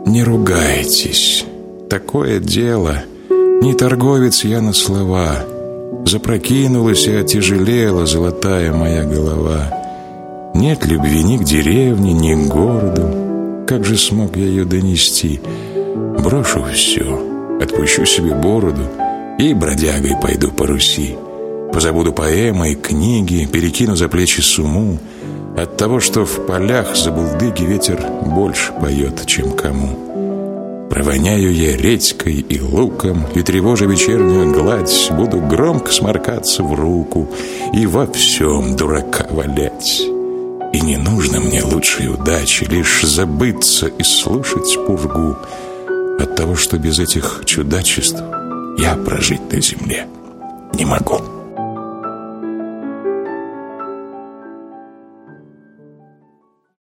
Не ругайтесь, такое дело. Не торговец я на слова. Запрокинулась и отяжелела золотая моя голова. Нет любви ни к деревне, ни к городу. Как же смог я ее донести? Брошу все, отпущу себе бороду и бродягой пойду по Руси. Позабуду поэмы и книги, перекину за плечи сумму. От того, что в полях за булдыги ветер больше поет, чем кому. Провоняю я редькой и луком, и, тревожа вечернюю гладь, буду громко сморкаться в руку и во всем дурака валять. И не нужно мне лучшей удачи, лишь забыться и слушать пургу от того, что без этих чудачеств я прожить на земле не могу.